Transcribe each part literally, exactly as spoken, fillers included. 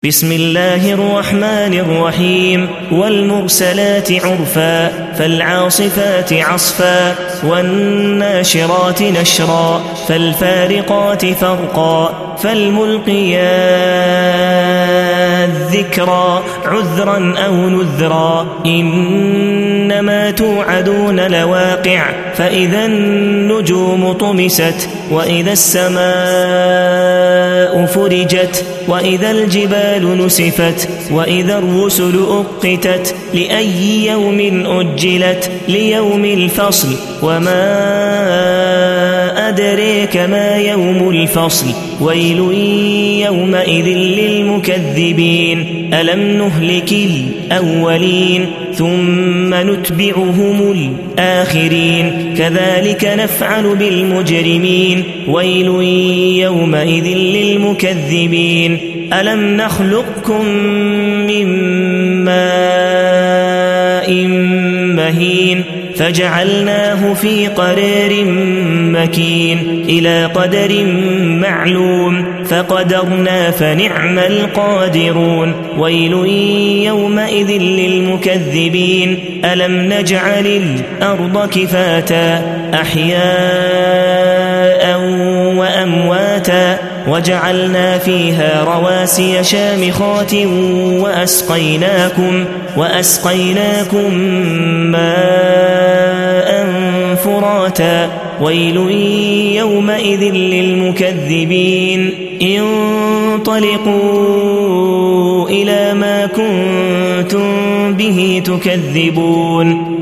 بسم الله الرحمن الرحيم والمرسلات عرفا فالعاصفات عصفا والناشرات نشرا فالفارقات فرقا فالملقيات ذكرا عذرا أو نذرا إنما توعدون لواقع فإذا النجوم طمست وإذا السماء فرجت وإذا الجبال نسفت وإذا الرسل أقتت لأي يوم أجلت ليوم الفصل وما أدريك ما يوم الفصل ويل يومئذ للمكذبين ألم نهلك الأولين ثم نتبعهم الآخرين كذلك نفعل بالمجرمين ويل يومئذ للمكذبين ألم نخلقكم من ماء مهين فجعلناه في قرار مكين إلى قدر معلوم فقدرنا فنعم القادرون ويل يومئذ للمكذبين ألم نجعل الأرض كفاتا أحياء وأمواتا وجعلنا فيها رواسي شامخات وأسقيناكم وأسقيناكم ماء فراتا ويل يومئذ للمكذبين انطلقوا إلى ما كنتم به تكذبون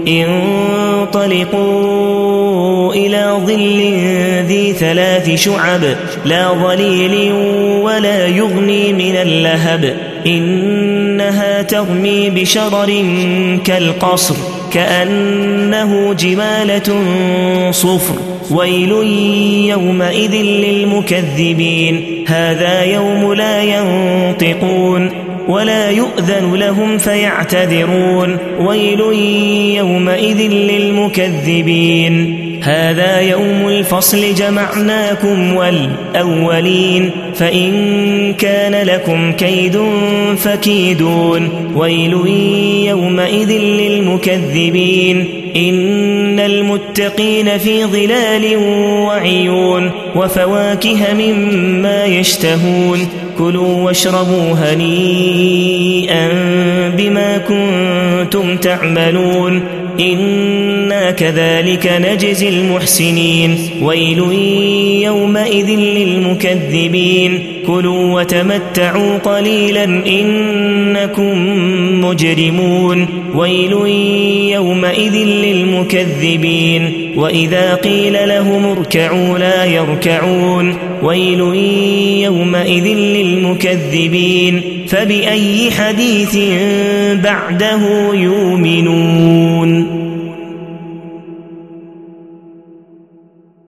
انطلقوا إلى ظل ذي ثلاث شعب لا ظليل ولا يغني من اللهب إنها ترمي بشرر كالقصر كأنه جمالة صفر ويل يومئذ للمكذبين هذا يوم لا ينطقون ولا يؤذن لهم فيعتذرون ويل يومئذ للمكذبين هذا يوم الفصل جمعناكم والأولين فإن كان لكم كيد فكيدون ويل يومئذ للمكذبين إن المتقين في ظلال وعيون وفواكه مما يشتهون كلوا واشربوا هنيئا بما كنتم تعملون إنا كذلك نجزي المحسنين ويل يومئذ للمكذبين كلوا وتمتعوا قليلا إنكم مجرمون ويل يومئذ للمكذبين وإذا قيل لهم اركعوا لا يركعون ويل يومئذ للمكذبين فبأي حديث بعده يؤمنون